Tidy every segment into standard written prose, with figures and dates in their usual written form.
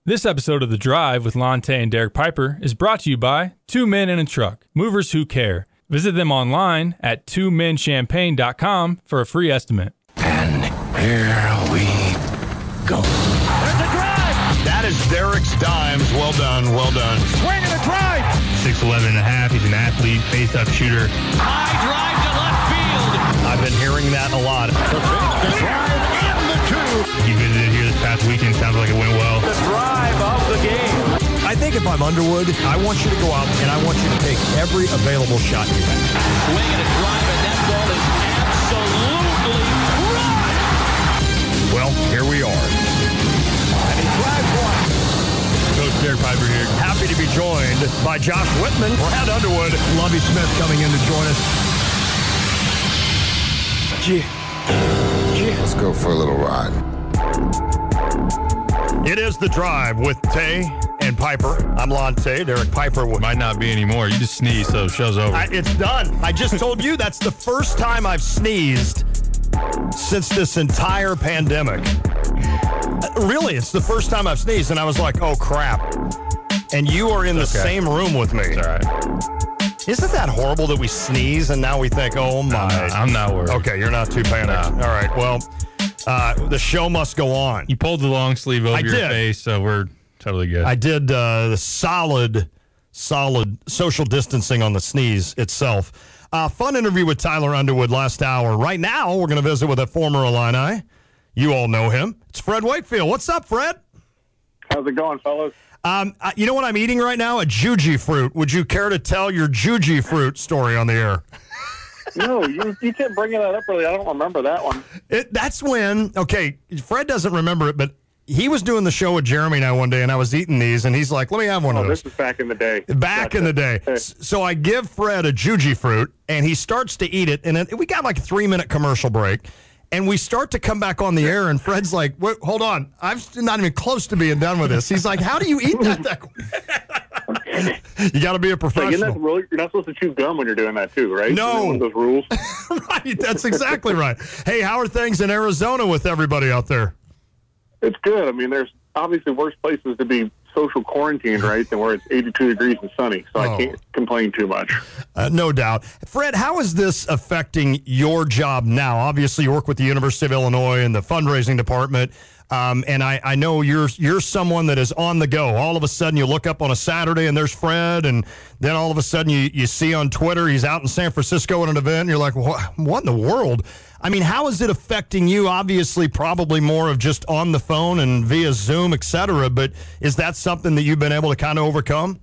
This episode of The Drive with Lonte and Derek Piper is brought to you by Two Men in a Truck, movers who care. Visit them online at twomenchampagne.com for a free estimate. And here we go. There's a drive! That is Derek's dimes. Well done, well done. Swing and a drive! 6'11 and a half. He's an athlete, face-up shooter. High drive to left field. I've been hearing that a lot. The drive and the two. He visited here this past weekend. Sounds like it went well. The drive of the game. I think if I'm Underwood, I want you to go out and I want you to take every available shot you have. Swing and a drive, and that ball is absolutely right. Well, here we are. And he drives one. Coach Derek Piper here. Happy to be joined by Josh Whitman, Brad Underwood, Lovie Smith coming in to join us. Let's go for a little ride. It is The Drive with Tay and Piper. I'm Lonte, Derek Piper. Might not be anymore. You just sneeze, so show's over. It's done. I just told you that's the first time I've sneezed since this entire pandemic. Really, it's the first time I've sneezed, and I was like, oh, crap. And you are in the same room with me. It's all right. Isn't that horrible that we sneeze and now we think, oh, my. I'm not worried. Okay, you're not too panicked. No. All right, well, the show must go on. You pulled the long sleeve over your face, so we're totally good. I did the solid social distancing on the sneeze itself. Fun interview with Tyler Underwood last hour. Right now, we're going to visit with a former Illini. You all know him. It's Fred Whitefield. What's up, Fred? How's it going, fellas? You know what I'm eating right now? A Juji fruit. Would you care to tell your Juji fruit story on the air? No, you kept bringing that up earlier. I don't remember that one. That's when, okay, Fred doesn't remember it, but he was doing the show with Jeremy and I one day, and I was eating these, and he's like, let me have one of those. This is back in the day. Back in the day. Hey. So I give Fred a Juji fruit, and he starts to eat it, and then we got like a 3-minute commercial break, and we start to come back on the air, and Fred's like, wait, hold on. I'm not even close to being done with this. He's like, how do you eat that quick? You got to be a professional. You're not supposed to chew gum when you're doing that too, right? No. One of those rules. Right, that's exactly right. Hey, how are things in Arizona with everybody out there? It's good. I mean, there's obviously worse places to be social quarantined, right, than where it's 82 degrees and sunny, so I can't complain too much. No doubt. Fred, how is this affecting your job now? Obviously, you work with the University of Illinois in the fundraising department, and I know you're someone that is on the go. All of a sudden, you look up on a Saturday, and there's Fred, and then all of a sudden, you see on Twitter he's out in San Francisco at an event, and you're like, what in the world? I mean, how is it affecting you? Obviously, probably more of just on the phone and via Zoom, et cetera, but is that something that you've been able to kind of overcome?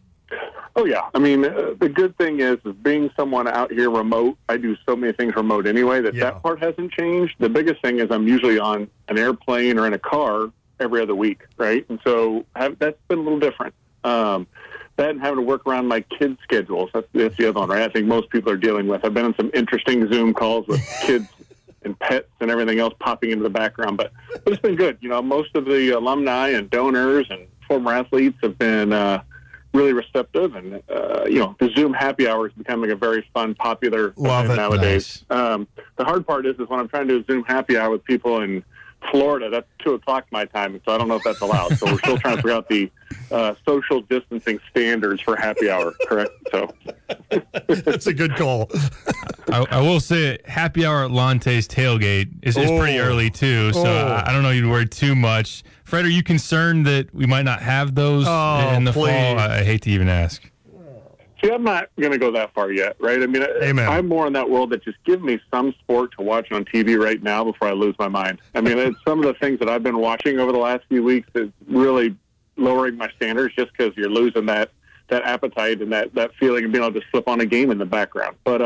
Oh, yeah. I mean, the good thing is being someone out here remote, I do so many things remote anyway that part hasn't changed. The biggest thing is I'm usually on an airplane or in a car every other week, right? And so that's been a little different. That and having to work around my kids' schedules, that's the other one, right? I think most people are dealing with. I've been on some interesting Zoom calls with kids and pets and everything else popping into the background, but it's been good. You know, most of the alumni and donors and former athletes have been really receptive, and the Zoom happy hour is becoming a very fun, popular event nowadays. Nice. The hard part is when I'm trying to do a Zoom happy hour with people in Florida, that's 2:00 my time, so I don't know if that's allowed. So we're still trying to figure out the social distancing standards for happy hour, correct? So that's a good call. I will say happy hour at Lonte's tailgate is pretty early, too, so I don't know you'd worry too much. Fred, are you concerned that we might not have those in the fall? I hate to even ask. See, I'm not going to go that far yet, right? I mean, Amen. I'm more in that world that just give me some sport to watch on TV right now before I lose my mind. I mean, it's some of the things that I've been watching over the last few weeks is really lowering my standards just because you're losing that appetite and that feeling of being able to slip on a game in the background. But,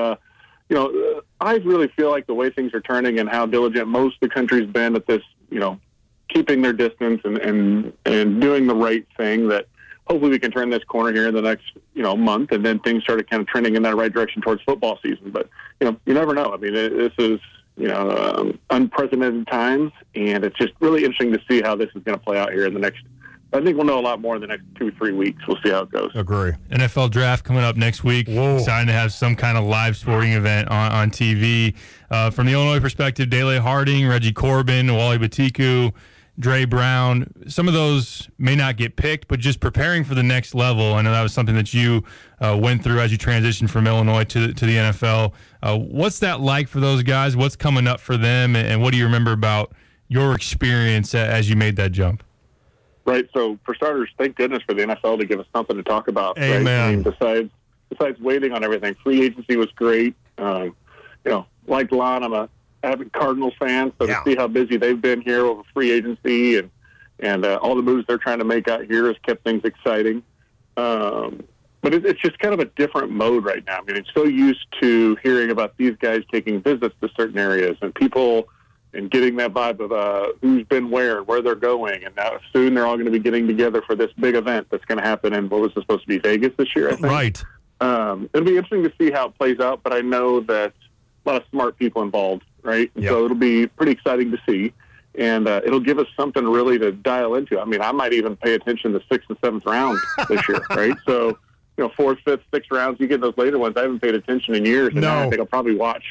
I really feel like the way things are turning and how diligent most of the country's been at this, keeping their distance and doing the right thing, that hopefully we can turn this corner here in the next, month, and then things started kind of trending in that right direction towards football season. But, you never know. I mean, this is, unprecedented times, and it's just really interesting to see how this is going to play out here in the next, I think we'll know a lot more in the next 2-3 weeks. We'll see how it goes. Agree. NFL draft coming up next week. Whoa. Excited to have some kind of live sporting event on TV. From the Illinois perspective, Dele Harding, Reggie Corbin, Wally Batiku, Dre Brown, some of those may not get picked, but just preparing for the next level. I know that was something that you went through as you transitioned from Illinois to the NFL. What's that like for those guys? What's coming up for them, and what do you remember about your experience as you made that jump? Right. So for starters, thank goodness for the NFL to give us something to talk about. Amen. Right? I mean, besides waiting on everything, free agency was great. Like Lon, I'm a avid Cardinals fan, so to see how busy they've been here over free agency and all the moves they're trying to make out here has kept things exciting. But it's just kind of a different mode right now. I mean, I'm so used to hearing about these guys taking visits to certain areas and people and getting that vibe of who's been where and where they're going. And now soon they're all going to be getting together for this big event that's going to happen in, what was supposed to be, Vegas this year, I think. Right. It'll be interesting to see how it plays out, but I know that a lot of smart people involved, right? And so it'll be pretty exciting to see. And it'll give us something really to dial into. I mean, I might even pay attention to 6th and 7th round this year, right? So, 4th, 5th, 6th rounds, you get those later ones. I haven't paid attention in years, and now I think I'll probably watch.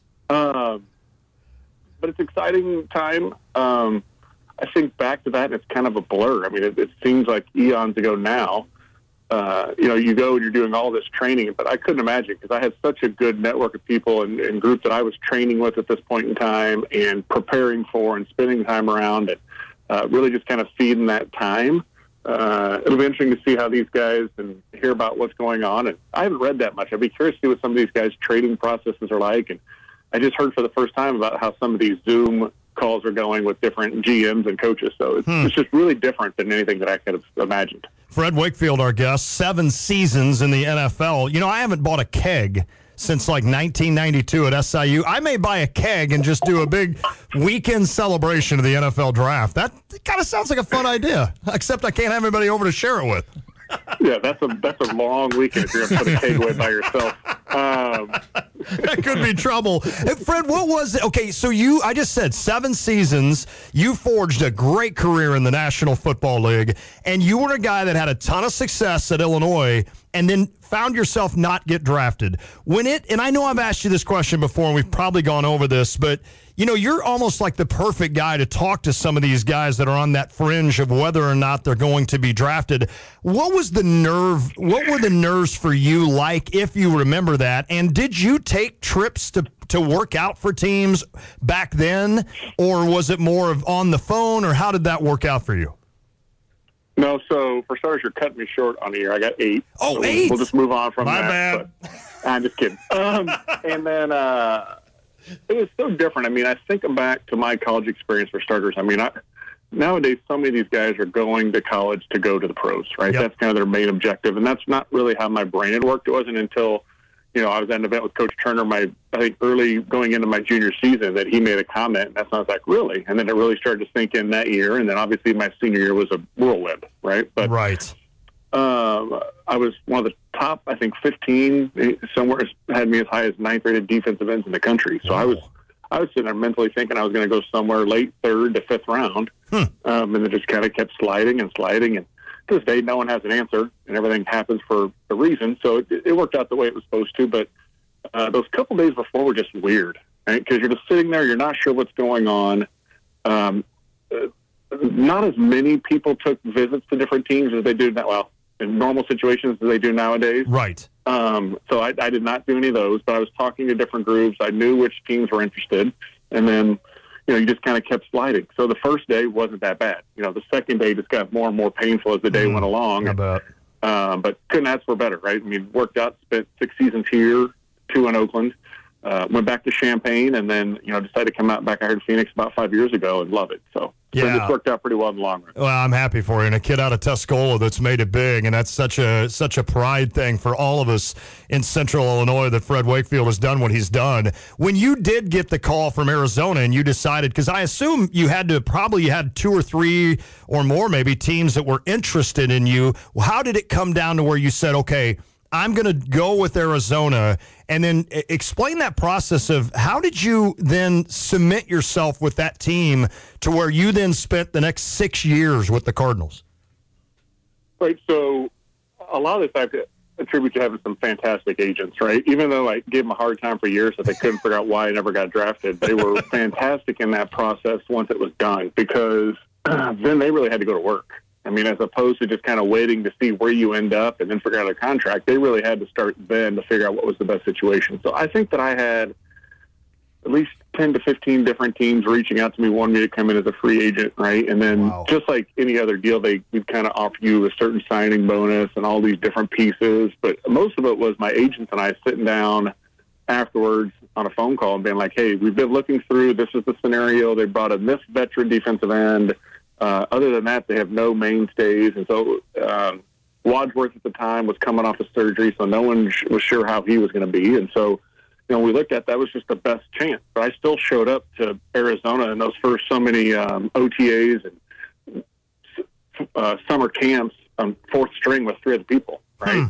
But it's an exciting time. I think back to that, it's kind of a blur. I mean, it seems like eons ago now. You go and you're doing all this training, but I couldn't imagine because I had such a good network of people and groups that I was training with at this point in time and preparing for and spending time around and really just kind of feeding that time. It'll be interesting to see how these guys and hear about what's going on. And I haven't read that much. I'd be curious to see what some of these guys' trading processes are like. And I just heard for the first time about how some of these Zoom calls are going with different GMs and coaches. So it's just really different than anything that I could have imagined. Fred Wakefield, our guest, 7 seasons in the NFL. I haven't bought a keg since like 1992 at SIU. I may buy a keg and just do a big weekend celebration of the NFL draft. That kind of sounds like a fun idea, except I can't have anybody over to share it with. Yeah, that's a long weekend if you're going to put a keg away by yourself. That could be trouble. Hey, Fred, what was it? Okay, so I just said 7 seasons. You forged a great career in the National Football League, and you were a guy that had a ton of success at Illinois and then found yourself not get drafted. And I know I've asked you this question before, and we've probably gone over this, but you're almost like the perfect guy to talk to some of these guys that are on that fringe of whether or not they're going to be drafted. What were the nerves for you like, if you remember that? And did you take trips to work out for teams back then, or was it more of on the phone, or how did that work out for you? No, so for starters, you're cutting me short on the year. I got 8. Oh, so 8? We'll just move on from My that. bad. I'm just kidding. And then it was so different. I mean, I think back to my college experience for starters. I mean, nowadays, so many of these guys are going to college to go to the pros, right? Yep. That's kind of their main objective, and that's not really how my brain had worked. It wasn't until, I was at an event with Coach Turner, I think early going into my junior season, that he made a comment, and that's when I was like, really? And then it really started to sink in that year, and then obviously my senior year was a whirlwind, right? But right. I was one of the top, I think, 15, somewhere had me as high as 9th rated defensive ends in the country. So I was sitting there mentally thinking I was going to go somewhere late 3rd to 5th round. And it just kind of kept sliding. And to this day, no one has an answer, and everything happens for a reason. So it worked out the way it was supposed to. But those couple days before were just weird, right? Because you're just sitting there, you're not sure what's going on. Not as many people took visits to different teams as they do now. Well, in normal situations as they do nowadays. Right. So I did not do any of those, but I was talking to different groups. I knew which teams were interested. And then, you just kind of kept sliding. So the first day wasn't that bad. The second day just got more and more painful as the day went along. I bet. But couldn't ask for better, right? I mean, worked out, spent 6 seasons here, 2 in Oakland. Went back to Champaign, and then decided to come out back out here to Phoenix about 5 years ago and love it. So it worked out pretty well in the long run. Well, I'm happy for you, and a kid out of Tuscola that's made it big, and that's such a pride thing for all of us in Central Illinois that Fred Wakefield has done what he's done. When you did get the call from Arizona, and you decided, because I assume you had 2 or 3 or more maybe teams that were interested in you. How did it come down to where you said, okay, I'm going to go with Arizona? And then explain that process of how did you then submit yourself with that team to where you then spent the next 6 years with the Cardinals? Right. So a lot of this I have to attribute to having some fantastic agents, right? Even though I gave them a hard time for years that they couldn't figure out why I never got drafted, they were fantastic in that process once it was done, because then they really had to go to work. I mean, as opposed to just kind of waiting to see where you end up and then figure out a contract, they really had to start then to figure out what was the best situation. So I think that I had at least 10 to 15 different teams reaching out to me, wanting me to come in as a free agent, right? And then just like any other deal, we'd kind of offer you a certain signing bonus and all these different pieces. But most of it was my agents and I sitting down afterwards on a phone call and being like, hey, we've been looking through, this is the scenario. They brought in this veteran defensive end. Other than that, they have no mainstays. And so Wadsworth at the time was coming off of surgery, so no one was sure how he was going to be. And so, we looked at that was just the best chance. But I still showed up to Arizona in those first so many OTAs and summer camps on fourth string with 3 other people, right?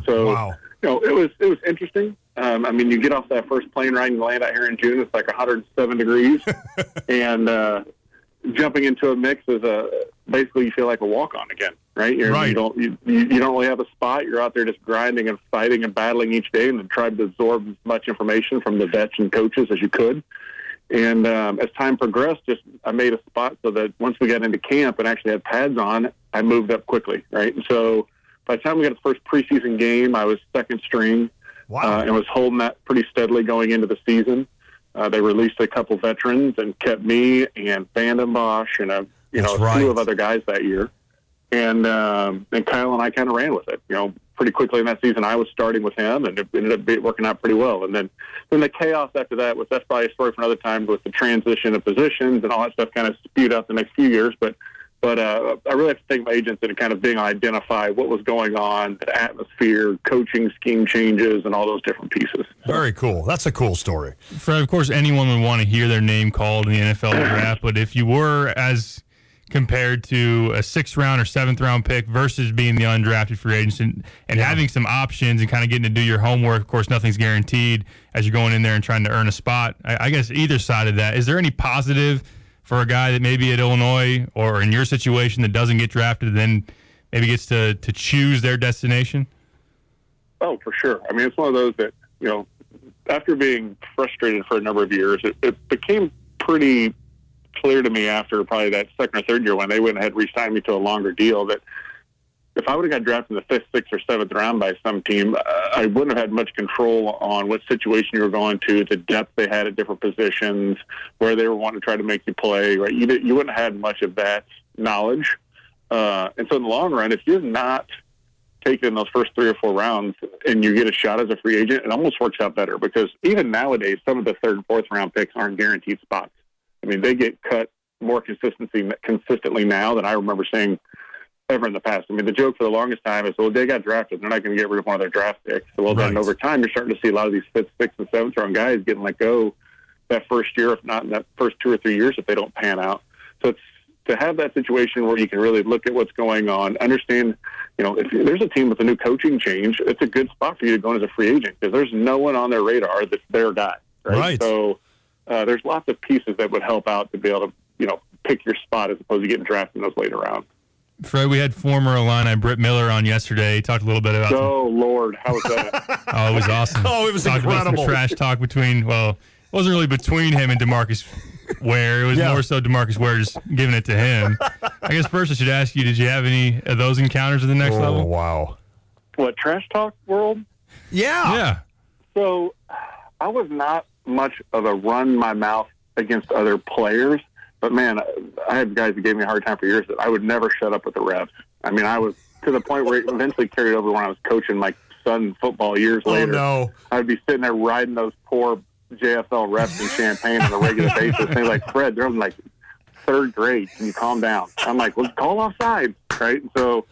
It was interesting. I mean, you get off that first plane ride and land out here in June, it's like 107 degrees. And jumping into a mix is basically you feel like a walk-on again, right? You don't really have a spot. You're out there just grinding and fighting and battling each day, and then trying to absorb as much information from the vets and coaches as you could. And as time progressed, I made a spot so that once we got into camp and actually had pads on, I moved up quickly, right? And so by the time we got the first preseason game, I was second string. Wow. And was holding that pretty steadily going into the season. They released a couple veterans and kept me and Vandenbosch and a slew of other guys that year. And Kyle and I kind of ran with it. Pretty quickly in that season, I was starting with him, and it ended up working out pretty well. And then the chaos after that that's probably a story for another time with the transition of positions and all that stuff kind of spewed out the next few years. But I really have to thank my agents and kind of being identify what was going on, the atmosphere, coaching scheme changes, and all those different pieces. Very cool. That's a cool story. Fred, of course, anyone would want to hear their name called in the NFL draft, but if you were as compared to a 6th round or 7th round pick versus being the undrafted free agent and having some options and kind of getting to do your homework, of course, nothing's guaranteed as you're going in there and trying to earn a spot. I guess either side of that, is there any positive for a guy that maybe at Illinois or in your situation that doesn't get drafted and then maybe gets to choose their destination? Oh, for sure. I mean, it's one of those that, after being frustrated for a number of years, it became pretty clear to me after probably that second or third year when they went ahead and re-signed me to a longer deal that if I would have got drafted in the 5th, 6th, or 7th round by some team, I wouldn't have had much control on what situation you were going to, the depth they had at different positions, where they were wanting to try to make you play. Right? You wouldn't have had much of that knowledge. And so in the long run, if you're not taking those first 3 or 4 rounds and you get a shot as a free agent, it almost works out better because even nowadays, some of the 3rd and 4th round picks aren't guaranteed spots. I mean, they get cut more consistently now than I remember seeing ever in the past. I mean, the joke for the longest time is, well, they got drafted. They're not going to get rid of one of their draft picks. So, then over time, you're starting to see a lot of these 5th, 6th, and 7th round guys getting let go that first year, if not in that first 2 or 3 years if they don't pan out. So it's to have that situation where you can really look at what's going on, understand, if there's a team with a new coaching change, it's a good spot for you to go in as a free agent because there's no one on their radar that's their guy. Right. So there's lots of pieces that would help out to be able to, pick your spot as opposed to getting drafted in those later rounds. Fred, we had former Illini Britt Miller on yesterday. He talked a little bit about. Oh Lord, how was that? Oh, it was awesome. Oh, it was incredible. About some trash talk between. Well, it wasn't really between him and DeMarcus Ware. It was more so DeMarcus Ware just giving it to him. I guess first I should ask you: did you have any of those encounters at the next level? Oh wow! What, trash talk world? Yeah. So I was not much of a run my mouth against other players. But, man, I had guys that gave me a hard time for years that I would never shut up with the refs. I mean, I was to the point where it eventually carried over when I was coaching my son football years later. No. I'd be sitting there riding those poor JFL refs in Champaign on a regular basis. And they're like, Fred, they're in like 3rd grade. Can you calm down? I'm like, well, call offside, right? And so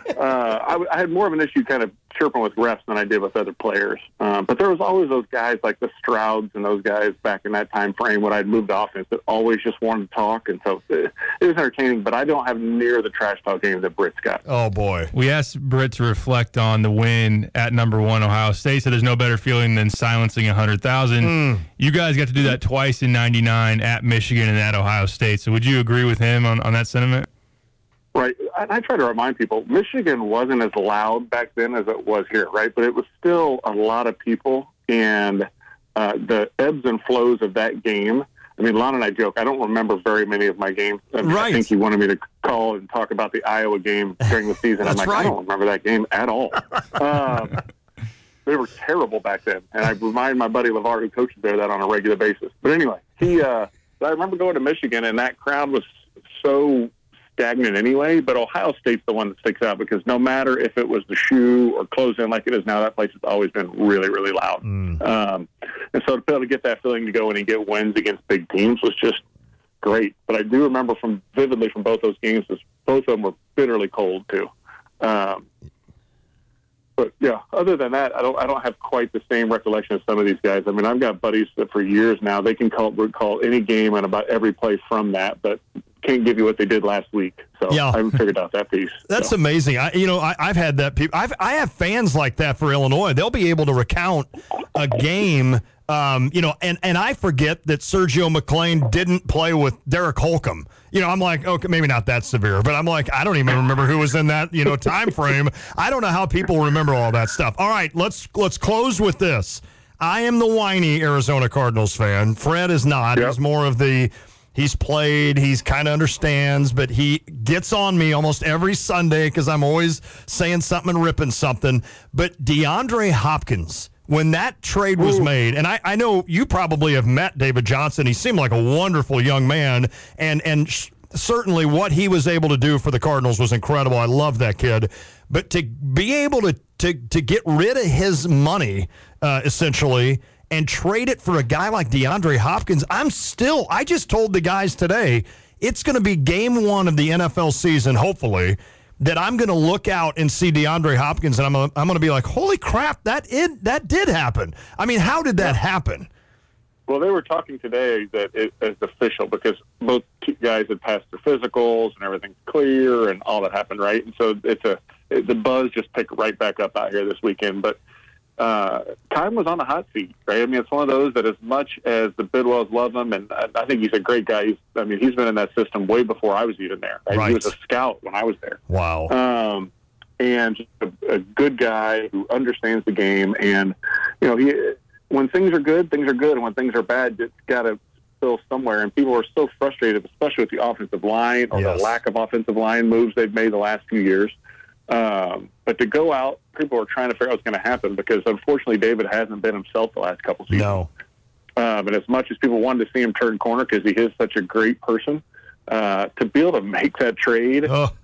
I had more of an issue kind of chirping with refs than I did with other players. But there was always those guys like the Strouds and those guys back in that time frame when I'd moved offense that always just wanted to talk. And so it was entertaining, but I don't have near the trash talk game that Britt's got. Oh, boy. We asked Britt to reflect on the win at number 1 Ohio State. So there's no better feeling than silencing 100,000. You guys got to do that twice in '99 at Michigan and at Ohio State. So would you agree with him on that sentiment? Right. I try to remind people, Michigan wasn't as loud back then as it was here, right? But it was still a lot of people, and the ebbs and flows of that game. I mean, Lon and I joke. I don't remember very many of my games. I think he wanted me to call and talk about the Iowa game during the season. I'm like, I don't remember that game at all. They were terrible back then. And I remind my buddy LeVar, who coaches there, that on a regular basis. But anyway, I remember going to Michigan, and that crowd was so stagnant anyway, but Ohio State's the one that sticks out because no matter if it was the shoe or close in like it is now, that place has always been really, really loud. And so to be able to get that feeling to go in and get wins against big teams was just great. But I do remember vividly from both those games, both of them were bitterly cold too. But yeah, other than that, I don't have quite the same recollection as some of these guys. I mean, I've got buddies that for years now, they can recall any game and about every play from that, but can't give you what they did last week. So I haven't figured out that piece. That's amazing. I've had that. I have fans like that for Illinois. They'll be able to recount a game. And I forget that Sergio McClain didn't play with Derek Holcomb. I'm like, okay, maybe not that severe, but I'm like, I don't even remember who was in that, time frame. I don't know how people remember all that stuff. All right, let's close with this. I am the whiny Arizona Cardinals fan. Fred is not. Yep. He's more of he's played, he's kind of understands, but he gets on me almost every Sunday because I'm always saying something and ripping something. But DeAndre Hopkins, when that trade was made, and I know you probably have met David Johnson. He seemed like a wonderful young man, and certainly what he was able to do for the Cardinals was incredible. I love that kid. But to be able to get rid of his money, essentially, and trade it for a guy like DeAndre Hopkins, I just told the guys today, it's going to be game one of the NFL season, hopefully, that I'm going to look out and see DeAndre Hopkins, and I'm going to be like, holy crap, that did happen. I mean, how did that happen? Well, they were talking today that it's official because both guys had passed their physicals and everything's clear and all that happened, right? And so the buzz just picked right back up out here this weekend. But Kyle was on the hot seat, right? I mean, it's one of those that as much as the Bidwells love him, and I think he's a great guy. He's been in that system way before I was even there. Right? He was a scout when I was there. Wow. And just a good guy who understands the game. And, when things are good, and when things are bad, it's got to spill somewhere. And people are so frustrated, especially with the offensive line or the lack of offensive line moves they've made the last few years. But to go out, people are trying to figure out what's going to happen because, unfortunately, David hasn't been himself the last couple seasons. No. But as much as people wanted to see him turn corner because he is such a great person, to be able to make that trade,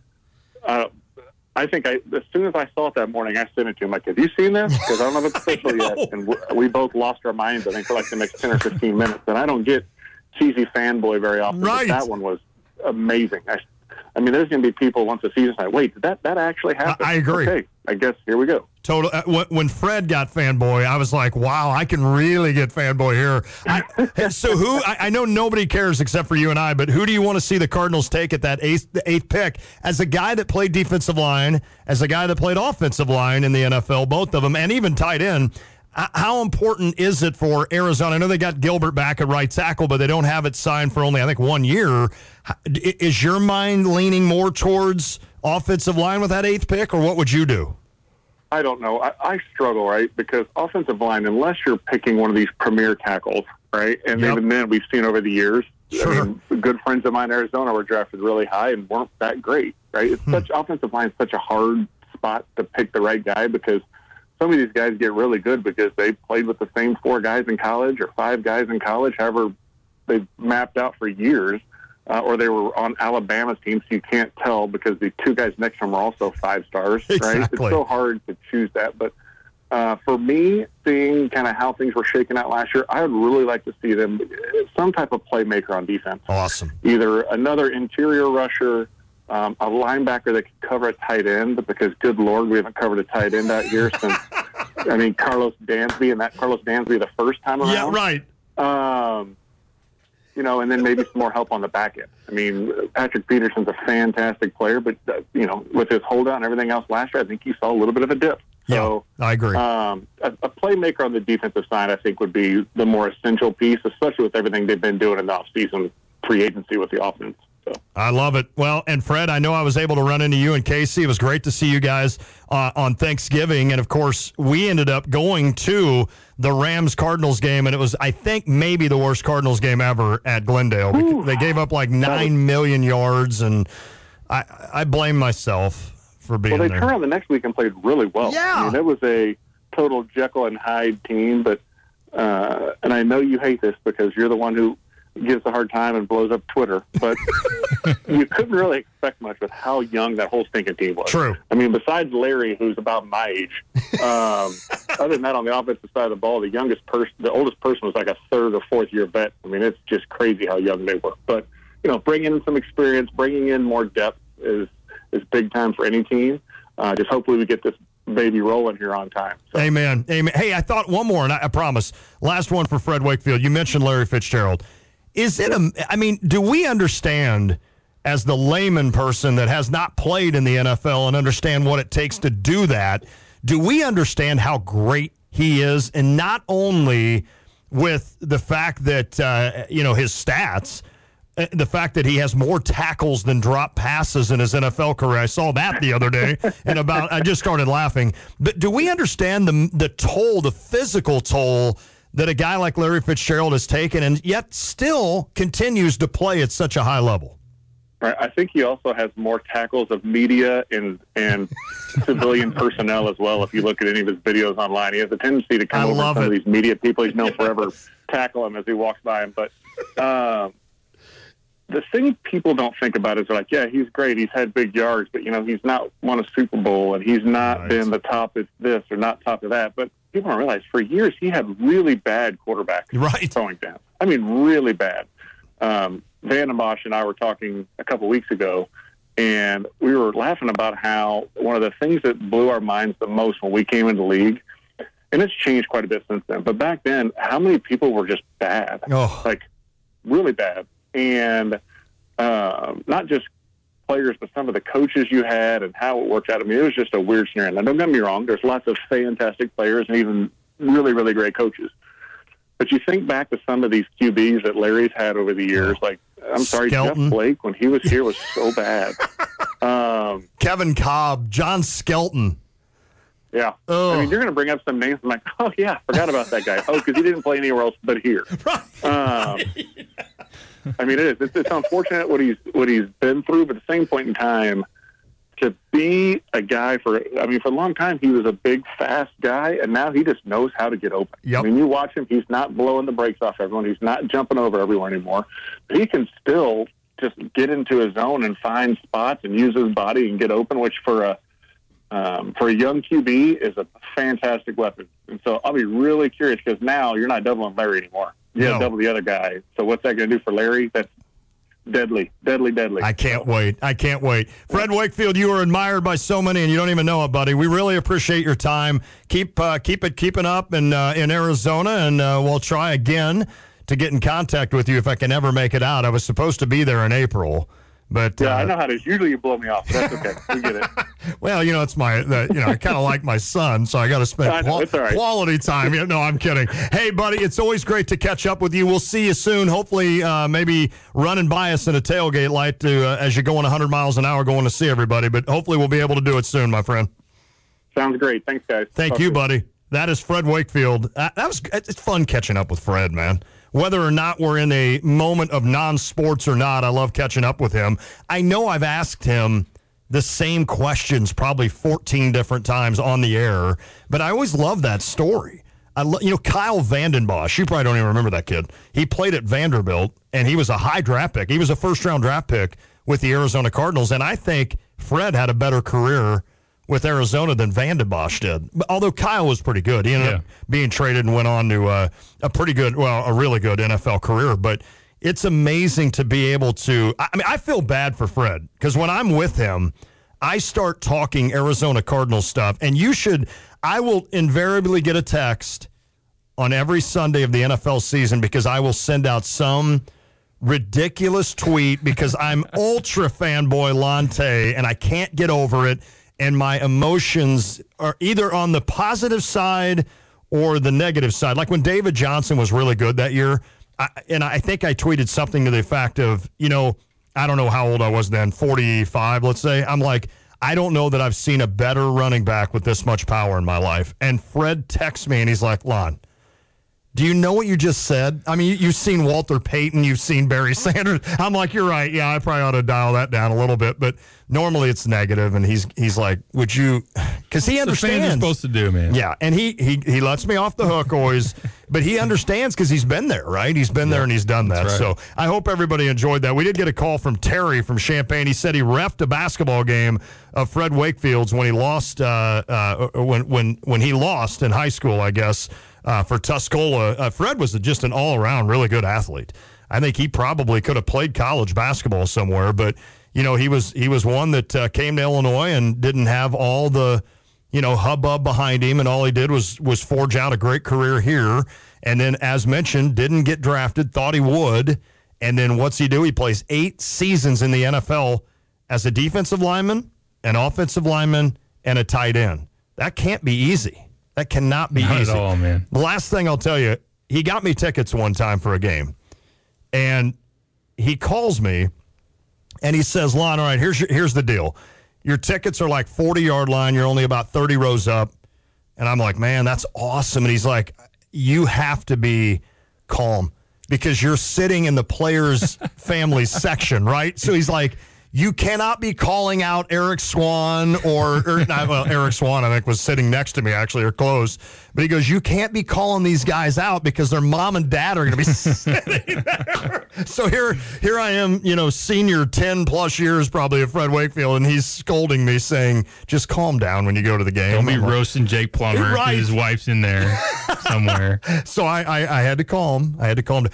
I think as soon as I saw it that morning, I sent it to him. Like, have you seen this? Because I don't know if it's official yet. And we both lost our minds, I think, for like the next 10 or 15 minutes. And I don't get cheesy fanboy very often, but that one was amazing. I mean, there's going to be people once the season's like, wait, did that actually happen? I agree. Okay, I guess here we go. Total. When Fred got fanboy, I was like, wow, I can really get fanboy here. So who? I know nobody cares except for you and I, but who do you want to see the Cardinals take at that eighth pick? As a guy that played defensive line, as a guy that played offensive line in the NFL, both of them, and even tight end. How important is it for Arizona? I know they got Gilbert back at right tackle, but they don't have it signed for only, I think, 1 year. Is your mind leaning more towards offensive line with that eighth pick, or what would you do? I don't know. I struggle, right? Because offensive line, unless you're picking one of these premier tackles, right? And even then, we've seen over the years, good friends of mine in Arizona were drafted really high and weren't that great, right? It's offensive line is such a hard spot to pick the right guy because some of these guys get really good because they played with the same 4 guys in college or 5 guys in college, however they've mapped out for years, or they were on Alabama's team, so you can't tell because the 2 guys next to them are also 5 stars, right? Exactly. It's so hard to choose that. But for me, seeing kind of how things were shaking out last year, I would really like to see them some type of playmaker on defense. Awesome. Either another interior rusher, a linebacker that could cover a tight end, because good Lord, we haven't covered a tight end out here since, Carlos Dansby, and that Carlos Dansby the first time around. Yeah, right. And then maybe some more help on the back end. I mean, Patrick Peterson's a fantastic player, but, with his holdout and everything else last year, I think he saw a little bit of a dip. So, I agree. A playmaker on the defensive side, I think, would be the more essential piece, especially with everything they've been doing in the offseason free agency with the offense. So I love it. Well, and Fred, I know I was able to run into you and Casey. It was great to see you guys on Thanksgiving. And, of course, we ended up going to the Rams-Cardinals game, and it was, I think, maybe the worst Cardinals game ever at Glendale. Ooh. They gave up like 9 million yards, and I blame myself for being there. Well, they turned around the next week and played really well. Yeah. I mean, it was a total Jekyll and Hyde team, but and I know you hate this because you're the one who gives a hard time and blows up Twitter, but you couldn't really expect much with how young that whole stinking team was. True. I mean, besides Larry, who's about my age, other than that, on the offensive side of the ball, the oldest person was like a third or fourth year vet. I mean, it's just crazy how young they were. But, bringing in some experience, bringing in more depth is big time for any team. Just hopefully we get this baby rolling here on time. So. Amen. Hey, I thought one more, and I promise. Last one for Fred Wakefield. You mentioned Larry Fitzgerald. Do we understand, as the layman person that has not played in the NFL and understand what it takes to do that, do we understand how great he is? And not only with the fact that, his stats, the fact that he has more tackles than drop passes in his NFL career. I saw that the other day, and I just started laughing. But do we understand the toll, the physical toll, that a guy like Larry Fitzgerald has taken and yet still continues to play at such a high level? Right. I think he also has more tackles of media and civilian personnel as well. If you look at any of his videos online, he has a tendency to come over some of these media people he's known forever, tackle him as he walks by him. But the thing people don't think about is they're like, yeah, he's great. He's had big yards, but, he's not won a Super Bowl and he's not been the top of this or not top of that. But people don't realize for years he had really bad quarterbacks throwing down. I mean, really bad. Van Bosch and I were talking a couple weeks ago, and we were laughing about how one of the things that blew our minds the most when we came into the league, and it's changed quite a bit since then, but back then, how many people were just bad, like really bad. And not just players, but some of the coaches you had and how it worked out. I mean, it was just a weird scenario. Now, don't get me wrong. There's lots of fantastic players and even really, really great coaches. But you think back to some of these QBs that Larry's had over the years, like, I'm sorry, Skelton. Jeff Blake, when he was here, was so bad. Kevin Cobb, John Skelton. Yeah. I mean, you're going to bring up some names. I'm like, oh, yeah, forgot about that guy. Oh, because he didn't play anywhere else but here. I mean, it is. It's unfortunate what he's been through, but at the same point in time, to be a guy for a long time, he was a big, fast guy, and now he just knows how to get open. Yep. I mean, you watch him, he's not blowing the brakes off everyone. He's not jumping over everyone anymore. But he can still just get into his zone and find spots and use his body and get open, which for a young QB is a fantastic weapon. And so I'll be really curious because now you're not doubling Larry anymore. Yeah, double the other guy. So what's that going to do for Larry? That's deadly. I can't wait. Fred Wakefield, you are admired by so many, and you don't even know it, buddy. We really appreciate your time. Keeping up in Arizona, and we'll try again to get in contact with you if I can ever make it out. I was supposed to be there in April. But yeah, I know how to. Usually you blow me off. That's okay. We get it. Well, it's I kind of like my son, so I got to spend quality time. No, I'm kidding. Hey, buddy, it's always great to catch up with you. We'll see you soon. Hopefully, maybe running by us in a tailgate light as you're going 100 miles an hour going to see everybody. But hopefully we'll be able to do it soon, my friend. Sounds great. Thanks, guys. Thank you, buddy. That is Fred Wakefield. It's fun catching up with Fred, man. Whether or not we're in a moment of non-sports or not, I love catching up with him. I know I've asked him the same questions probably 14 different times on the air, but I always love that story. Kyle Vanden Bosch, you probably don't even remember that kid. He played at Vanderbilt, and he was a high draft pick. He was a first-round draft pick with the Arizona Cardinals, and I think Fred had a better career with Arizona than Vanden Bosch did. Although Kyle was pretty good. He ended up being traded and went on to a really good NFL career. But it's amazing to be able to – I feel bad for Fred because when I'm with him, I start talking Arizona Cardinals stuff. And I will invariably get a text on every Sunday of the NFL season because I will send out some ridiculous tweet because I'm ultra fanboy Lante and I can't get over it. And my emotions are either on the positive side or the negative side. Like when David Johnson was really good that year, I think I tweeted something to the effect of, I don't know how old I was then, 45, let's say. I'm like, I don't know that I've seen a better running back with this much power in my life. And Fred texts me, and he's like, Lon, do you know what you just said? I mean, you've seen Walter Payton, you've seen Barry Sanders. I'm like, you're right. Yeah, I probably ought to dial that down a little bit. But normally it's negative, and he's like, would you? Because he understands. Fans are supposed to do, man. Yeah, and he lets me off the hook always, but he understands because he's been there, right? He's been there and he's done that. Right. So I hope everybody enjoyed that. We did get a call from Terry from Champaign. He said he reffed a basketball game of Fred Wakefield's when he lost when he lost in high school, I guess. For Tuscola, Fred was just an all-around really good athlete. I think he probably could have played college basketball somewhere, but he was one that came to Illinois and didn't have all the hubbub behind him, and all he did was forge out a great career here. And then, as mentioned, didn't get drafted, thought he would, and then what's he do? He plays 8 seasons in the NFL as a defensive lineman, an offensive lineman, and a tight end. That can't be easy. That cannot be Not easy. At all, man. The last thing I'll tell you, he got me tickets one time for a game. And he calls me, and he says, Lon, all right, here's the deal. Your tickets are like 40-yard line. You're only about 30 rows up. And I'm like, man, that's awesome. And he's like, you have to be calm because you're sitting in the players' family section, right? So he's like, you cannot be calling out Eric Swan Eric Swan, I think, was sitting next to me, actually, or close. But he goes, you can't be calling these guys out because their mom and dad are going to be sitting there. So here I am, senior 10-plus years probably of Fred Wakefield, and he's scolding me saying, just calm down when you go to the game. Don't be roasting Jake Plummer right. His wife's in there somewhere. So I had to calm. I tried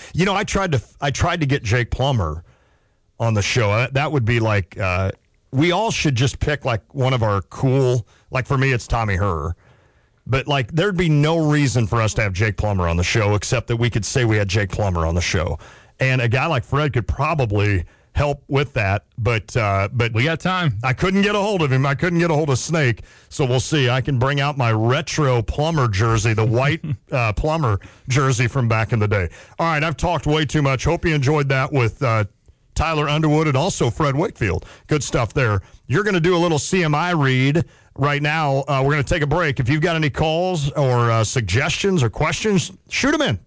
to get Jake Plummer on the show. That would be like, we all should just pick like one of our cool, like for me, it's Tommy Herr. But like, there'd be no reason for us to have Jake Plummer on the show except that we could say we had Jake Plummer on the show. And a guy like Fred could probably help with that. But we got time. I couldn't get a hold of him. I couldn't get a hold of Snake. So we'll see. I can bring out my retro Plummer jersey, the white Plummer jersey from back in the day. All right. I've talked way too much. Hope you enjoyed that with, Tyler Underwood and also Fred Wakefield. Good stuff there. You're going to do a little CMI read right now. We're going to take a break. If you've got any calls or suggestions or questions, shoot them in.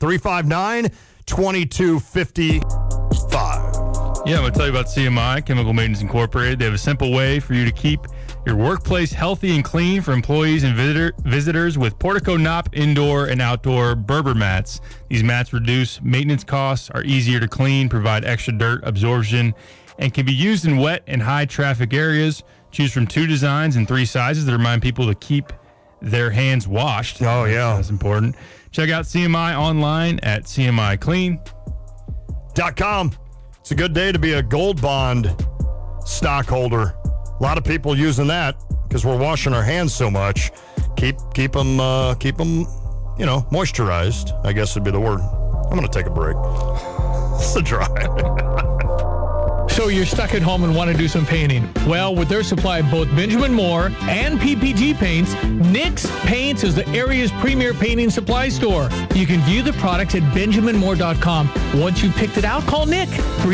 359-2255. Yeah, I'm going to tell you about CMI, Chemical Maintenance Incorporated. They have a simple way for you to keep your workplace healthy and clean for employees and visitors with Portico Knopp indoor and outdoor Berber mats. These mats reduce maintenance costs, are easier to clean, provide extra dirt absorption, and can be used in wet and high traffic areas. Choose from 2 designs and 3 sizes that remind people to keep their hands washed. Oh, yeah. That's important. Check out CMI online at CMIClean.com. It's a good day to be a Gold Bond stockholder. A lot of people using that because we're washing our hands so much. Keep them moisturized, I guess would be the word. I'm going to take a break. It's a drive. So you're stuck at home and want to do some painting. Well, with their supply of both Benjamin Moore and PPG paints, Nick's Paints is the area's premier painting supply store. You can view the products at benjaminmoore.com. Once you've picked it out, call Nick,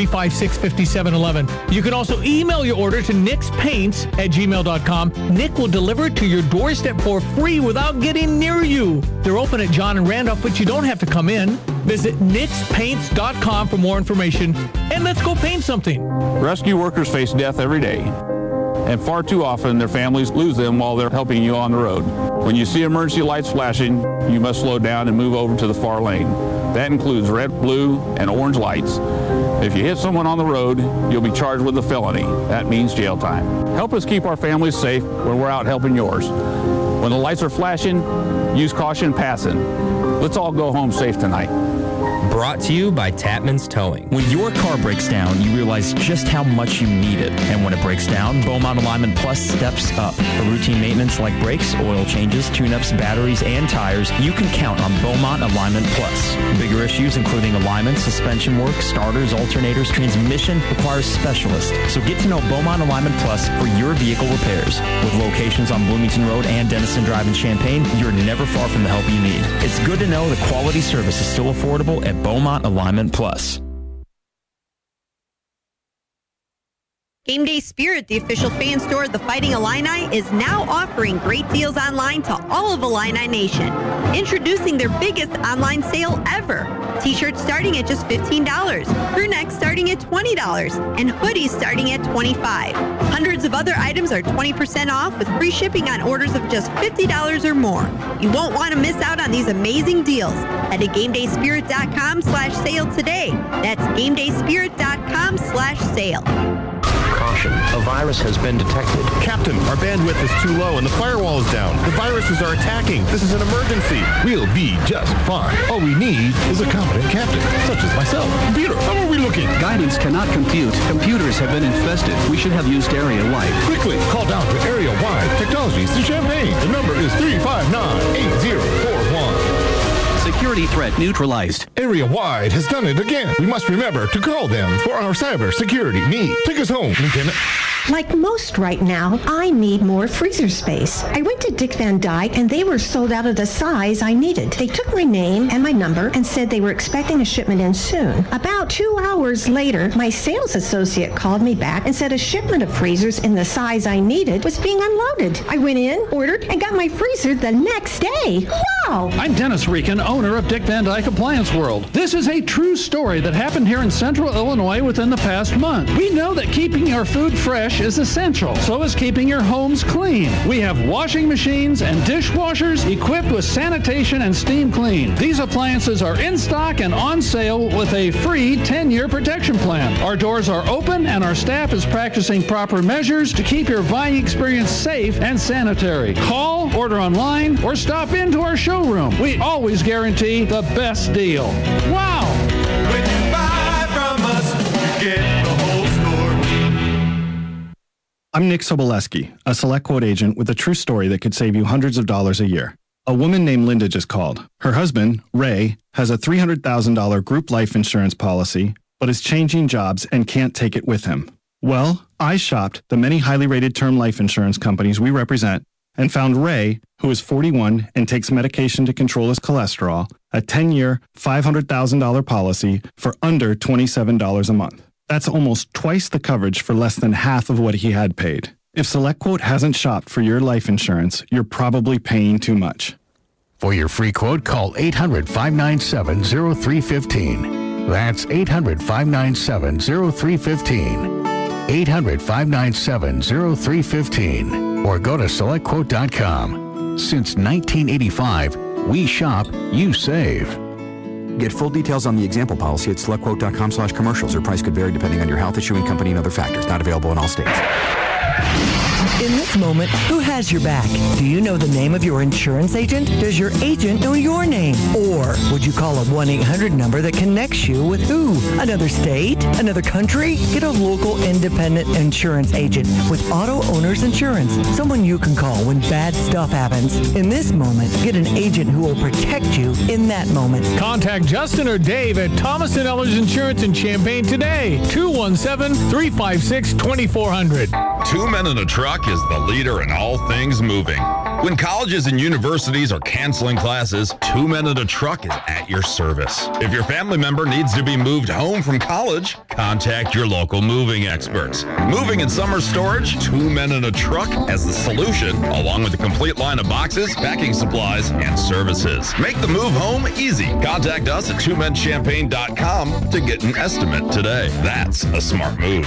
356-5711. You can also email your order to nickspaints@gmail.com. Nick will deliver it to your doorstep for free without getting near you. They're open at John and Randolph, but you don't have to come in. Visit nickspaints.com for more information, and let's go paint something. Rescue workers face death every day, and far too often their families lose them while they're helping you on the road. When you see emergency lights flashing, you must slow down and move over to the far lane. That includes red, blue, and orange lights. If you hit someone on the road, you'll be charged with a felony. That means jail time. Help us keep our families safe when we're out helping yours. When the lights are flashing, use caution passing. Let's all go home safe tonight. Brought to you by Tapman's Towing. When your car breaks down, you realize just how much you need it. And when it breaks down, Beaumont Alignment Plus steps up. For routine maintenance like brakes, oil changes, tune-ups, batteries, and tires, you can count on Beaumont Alignment Plus. Bigger issues including alignment, suspension work, starters, alternators, transmission requires specialists. So get to know Beaumont Alignment Plus for your vehicle repairs. With locations on Bloomington Road and Denison Drive in Champaign, you're never far from the help you need. It's good to know the quality service is still affordable at Beaumont Alignment Plus. Game Day Spirit, the official fan store of the Fighting Illini, is now offering great deals online to all of Illini Nation. Introducing their biggest online sale ever. T-shirts starting at just $15, crew necks starting at $20, and hoodies starting at $25. Hundreds of other items are 20% off with free shipping on orders of just $50 or more. You won't want to miss out on these amazing deals. Head to GameDaySpirit.com/sale today. That's GameDaySpirit.com/sale. Caution, a virus has been detected. Captain, our bandwidth is too low and the firewall is down. The viruses are attacking. This is an emergency. We'll be just fine. All we need is a competent captain, such as myself. Peter, how are we looking? Guidance cannot compute. Computers have been infested. We should have used area-wide. Quickly, call down to area-wide technologies in Champaign. The number is 359-8041. Security threat neutralized. Area-wide has done it again. We must remember to call them for our cyber security needs. Take us home, Lieutenant. Like most right now, I need more freezer space. I went to Dick Van Dyke and they were sold out of the size I needed. They took my name and my number and said they were expecting a shipment in soon. About 2 hours later, my sales associate called me back and said a shipment of freezers in the size I needed was being unloaded. I went in, ordered, and got my freezer the next day. Wow! I'm Dennis Reekin, owner of Dick Van Dyke Appliance World. This is a true story that happened here in Central Illinois within the past month. We know that keeping your food fresh is essential. So is keeping your homes clean. We have washing machines and dishwashers equipped with sanitation and steam clean. These appliances are in stock and on sale with a free 10-year protection plan. Our doors are open and our staff is practicing proper measures to keep your buying experience safe and sanitary. Call, order online, or stop into our showroom. We always guarantee the best deal. Wow! When you buy from us, you get the whole store. I'm Nick Soboleski, a Select Quote agent with a true story that could save you hundreds of dollars a year. A woman named Linda just called. Her husband, Ray, has a $300,000 group life insurance policy, but is changing jobs and can't take it with him. Well, I shopped the many highly rated term life insurance companies we represent and found Ray, who is 41 and takes medication to control his cholesterol, a 10-year, $500,000 policy for under $27 a month. That's almost twice the coverage for less than half of what he had paid. If SelectQuote hasn't shopped for your life insurance, you're probably paying too much. For your free quote, call 800-597-0315. That's 800-597-0315. 800-597-0315. Or go to SelectQuote.com. Since 1985, we shop, you save. Get full details on the example policy at SelectQuote.com/commercials. Your price could vary depending on your health, issuing company, and other factors. Not available in all states. In this moment, who has your back? Do you know the name of your insurance agent? Does your agent know your name? Or would you call a 1-800 number that connects you with who? Another state? Another country? Get a local independent insurance agent with Auto Owners Insurance. Someone you can call when bad stuff happens. In this moment, get an agent who will protect you in that moment. Contact Justin or Dave at Thomas & Ellers Insurance in Champaign today. 217-356-2400. 2 Men in a Truck is the leader in all things moving. When colleges and universities are canceling classes, 2 Men in a Truck is at your service. If your family member needs to be moved home from college, contact your local moving experts. Moving and summer storage, 2 Men in a Truck has the solution, along with a complete line of boxes, packing supplies, and services. Make the move home easy. Contact us at 2menchampaign.com to get an estimate today. That's a smart move.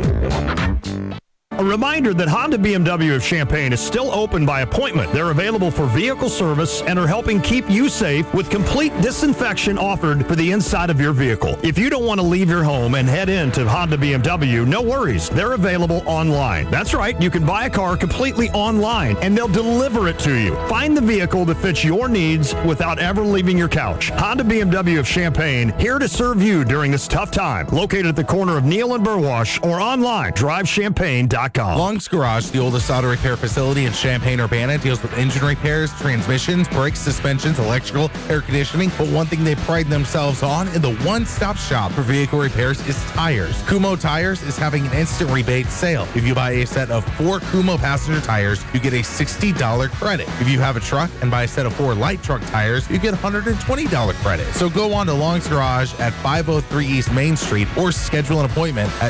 A reminder that Honda BMW of Champaign is still open by appointment. They're available for vehicle service and are helping keep you safe with complete disinfection offered for the inside of your vehicle. If you don't want to leave your home and head into Honda BMW, no worries. They're available online. That's right. You can buy a car completely online and they'll deliver it to you. Find the vehicle that fits your needs without ever leaving your couch. Honda BMW of Champaign, here to serve you during this tough time. Located at the corner of Neal and Burwash or online, drivechampaign.com. LongsGarage.com. Long's Garage, the oldest auto repair facility in Champaign-Urbana, deals with engine repairs, transmissions, brakes, suspensions, electrical, air conditioning. But one thing they pride themselves on in the one-stop shop for vehicle repairs is tires. Kumo Tires is having an instant rebate sale. If you buy a set of 4 Kumo passenger tires, you get a $60 credit. If you have a truck and buy a set of 4 light truck tires, you get a $120 credit. So go on to Long's Garage at 503 East Main Street or schedule an appointment at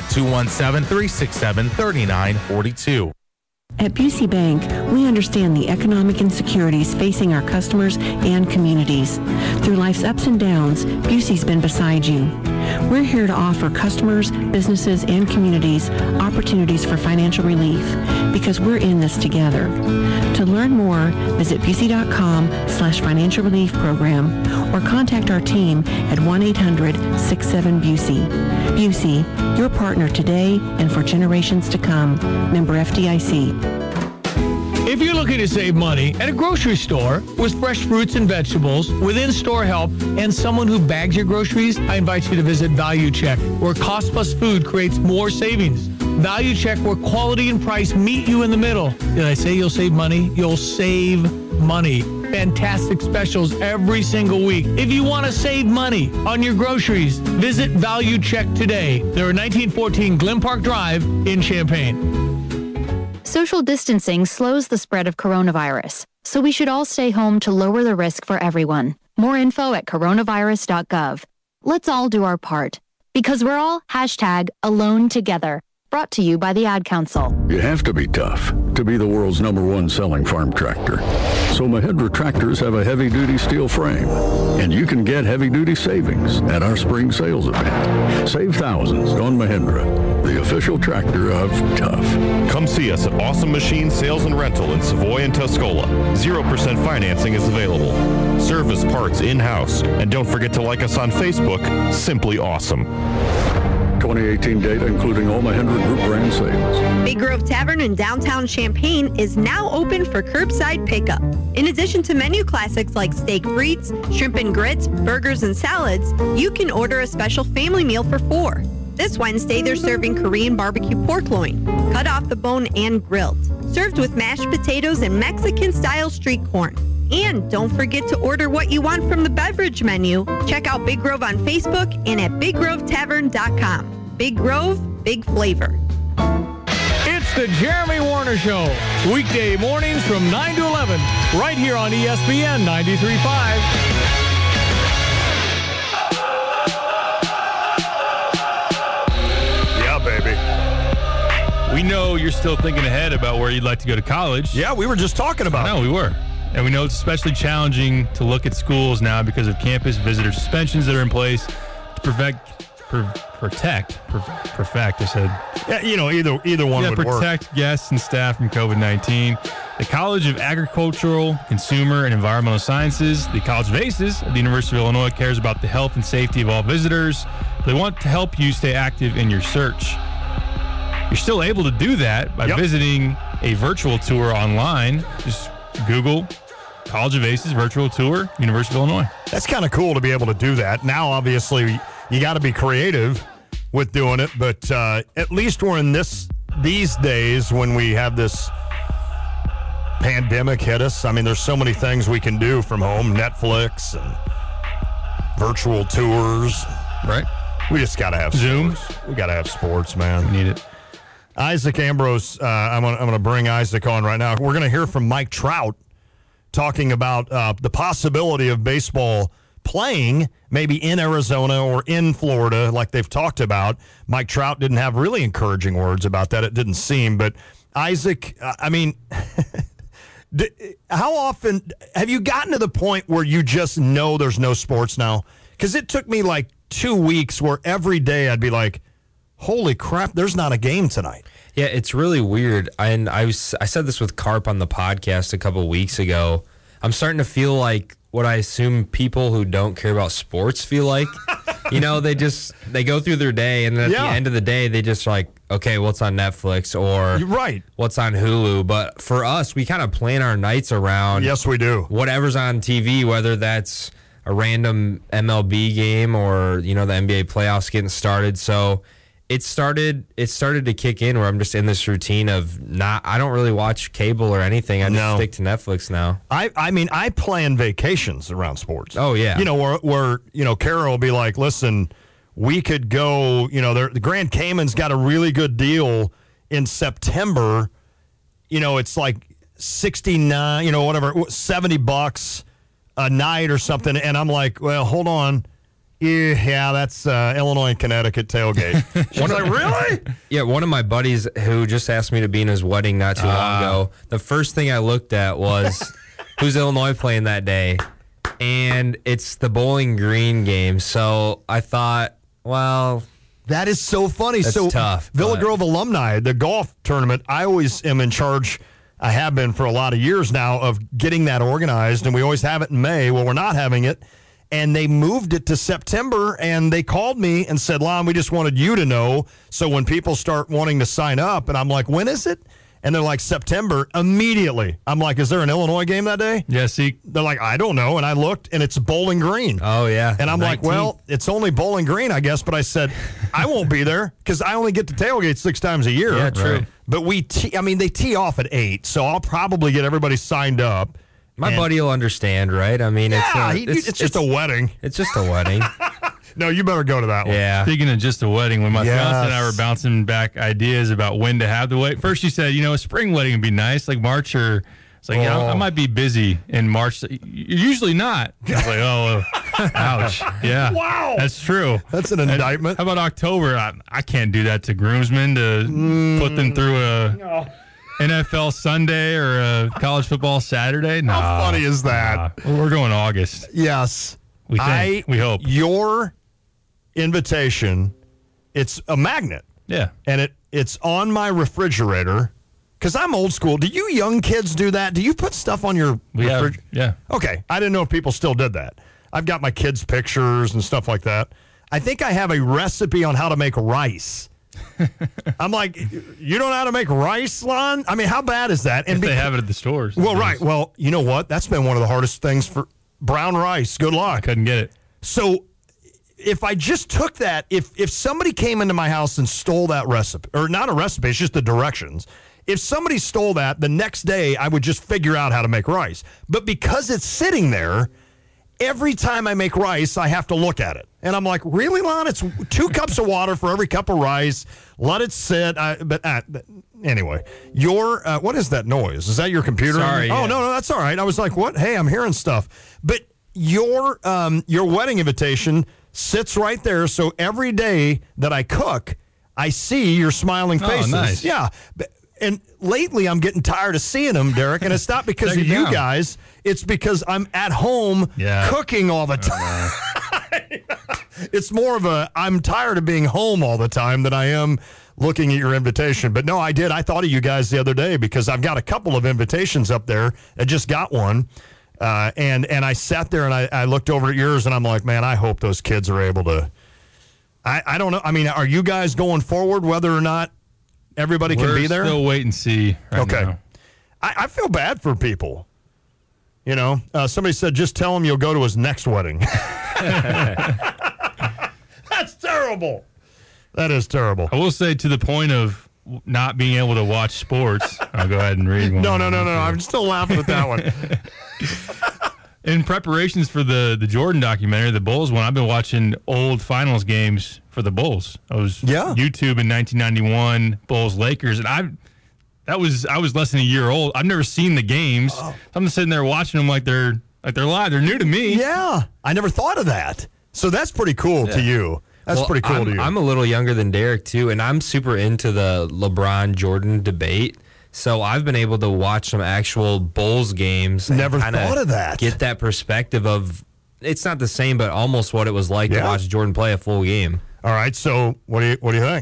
217-367-3942. At Busey Bank, we understand the economic insecurities facing our customers and communities. Through life's ups and downs, Busey's been beside you. We're here to offer customers, businesses, and communities opportunities for financial relief because we're in this together. To learn more, visit Busey.com/financial relief program or contact our team at 1-800-67-BUSEY. Busey, your partner today and for generations to come. Member FDIC. If you're looking to save money at a grocery store with fresh fruits and vegetables, with in-store help, and someone who bags your groceries, I invite you to visit Value Check, where cost plus food creates more savings. Value Check, where quality and price meet you in the middle. Did I say you'll save money? You'll save money. Fantastic specials every single week. If you want to save money on your groceries, visit Value Check today. They're at 1914 Glen Park Drive in Champaign. Social distancing slows the spread of coronavirus, so we should all stay home to lower the risk for everyone. More info at coronavirus.gov. Let's all do our part, because we're all #alone together. Brought to you by the Ad Council. You have to be tough to be the world's #1 selling farm tractor. So Mahindra tractors have a heavy-duty steel frame, and you can get heavy-duty savings at our spring sales event. Save thousands on Mahindra, the official tractor of tough. Come see us at Awesome Machine Sales and Rental in Savoy and Tuscola. 0% financing is available. Service parts in-house. And don't forget to like us on Facebook, Simply Awesome. 2018 data, including all Mahindra Group brand sales. Big Grove Tavern in downtown Champaign is now open for curbside pickup. In addition to menu classics like steak frites, shrimp and grits, burgers, and salads, you can order a special family meal for 4. This Wednesday, they're serving Korean barbecue pork loin, cut off the bone and grilled, served with mashed potatoes and Mexican-style street corn. And don't forget to order what you want from the beverage menu. Check out Big Grove on Facebook and at BigGroveTavern.com. Big Grove, big flavor. It's the Jeremy Warner Show, weekday mornings from 9 to 11, right here on ESPN 93.5. Yeah, baby. We know you're still thinking ahead about where you'd like to go to college. Yeah, we were just talking about it. No, we were. And we know it's especially challenging to look at schools now because of campus visitor suspensions that are in place to perfect. I said. Yeah, either one would work. Protect guests and staff from COVID-19. The College of Agricultural, Consumer, and Environmental Sciences, the College of ACES at the University of Illinois, cares about the health and safety of all visitors. They want to help you stay active in your search. You're still able to do that by visiting a virtual tour online. Just Google College of ACES virtual tour, University of Illinois. That's kind of cool to be able to do that. Now, obviously, you got to be creative with doing it, but at least we're in these days when we have this pandemic hit us. I mean, there's so many things we can do from home, Netflix and virtual tours. Right. We just got to have Zoom. Sports. We got to have sports, man. We need it. Isaac Ambrose, I'm going to bring Isaac on right now. We're going to hear from Mike Trout talking about the possibility of baseball playing maybe in Arizona or in Florida like they've talked about. Mike Trout didn't have really encouraging words about that, it didn't seem. But Isaac, I mean, how often have you gotten to the point where you just know there's no sports now? Because it took me like 2 weeks where every day I'd be like, holy crap, there's not a game tonight. Yeah, it's really weird. And I said this with Carp on the podcast a couple of weeks ago. I'm starting to feel like what I assume people who don't care about sports feel like. They go through their day, and then at the end of the day, they just like, okay, what's on Netflix or what's on Hulu? But for us, we kind of plan our nights around. Yes, we do. Whatever's on TV, whether that's a random MLB game or, the NBA playoffs getting started. So it started to kick in where I'm just in this routine of I don't really watch cable or anything. I just stick to Netflix now. I mean, I plan vacations around sports. Oh, yeah. You know, where Carol will be like, listen, we could go, the Grand Cayman's got a really good deal in September. It's like 69, whatever, $70 a night or something. And I'm like, well, hold on. Yeah, that's Illinois and Connecticut tailgate. She's like, really? Yeah, one of my buddies who just asked me to be in his wedding not too long ago, the first thing I looked at was who's Illinois playing that day? And it's the Bowling Green game. So I thought, well, that is so funny. That's so tough. Villa Grove Alumni, the golf tournament, I always am in charge. I have been for a lot of years now of getting that organized, and we always have it in May. Well, we're not having it. And they moved it to September, and they called me and said, Lon, we just wanted you to know. So when people start wanting to sign up, and I'm like, when is it? And they're like, September. Immediately. I'm like, is there an Illinois game that day? Yeah, see. They're like, I don't know. And I looked, and it's Bowling Green. Oh, yeah. And I'm 19th. like, well, it's only Bowling Green, I guess. But I said, I won't be there because I only get to tailgate 6 times a year. Yeah, true. Right. But they tee off at 8, so I'll probably get everybody signed up. My buddy will understand, right? I mean, it's just a wedding. It's just a wedding. No, you better go to that one. Yeah. Speaking of just a wedding, when my fiance and I were bouncing back ideas about when to have the wedding, first she said, a spring wedding would be nice, like March or. It's like, I might be busy in March. You're usually not. I was like, oh, ouch. Yeah. Wow. That's true. That's an indictment. How about October? I can't do that to groomsmen to put them through a NFL Sunday or a college football Saturday. No. How funny is that? We're going August. Yes. We think. We hope. Your invitation, it's a magnet. Yeah. And it's on my refrigerator. Because I'm old school. Do you young kids do that? Do you put stuff on your refrigerator? Yeah. Okay. I didn't know if people still did that. I've got my kids' pictures and stuff like that. I think I have a recipe on how to make rice. I'm like, you don't know how to make rice, Lon? I mean, how bad is that? And if they have it at the stores. Well, right. Well, you know what? That's been one of the hardest things for brown rice. Good luck. I couldn't get it. So if I just took that, if somebody came into my house and stole that recipe, or not a recipe, it's just the directions. If somebody stole that, the next day I would just figure out how to make rice. But because it's sitting there, every time I make rice, I have to look at it. And I'm like, really, Lon? It's 2 cups of water for every cup of rice. Let it sit. Anyway, what is that noise? Is that your computer? Sorry. Oh, no, that's all right. I was like, what? Hey, I'm hearing stuff. But your wedding invitation sits right there. So every day that I cook, I see your smiling faces. Oh, nice. Yeah. And lately, I'm getting tired of seeing them, Derek, and it's not because of you guys. It's because I'm at home cooking all the time. It's more of I'm tired of being home all the time than I am looking at your invitation. But no, I did. I thought of you guys the other day because I've got a couple of invitations up there. I just got one. And I sat there and I looked over at yours, and I'm like, man, I hope those kids are able to. I don't know. I mean, are you guys going forward whether or not everybody can be there? We're still wait and see right now. I feel bad for people. Somebody said, just tell him you'll go to his next wedding. That's terrible. That is terrible. I will say, to the point of not being able to watch sports, I'll go ahead and read one. No. I'm still laughing at that one. In preparations for the Jordan documentary, the Bulls one, I've been watching old finals games for the Bulls. I was YouTube in 1991, Bulls-Lakers, and I was less than a year old. I've never seen the games. Oh. I'm sitting there watching them like they're live. They're new to me. Yeah, I never thought of that. So that's pretty cool to you. That's pretty cool to you. I'm a little younger than Derek too, and I'm super into the LeBron-Jordan debate. So I've been able to watch some actual Bulls games. Never thought of that. Get that perspective of, it's not the same, but almost what it was like to watch Jordan play a full game. All right. So what do you think?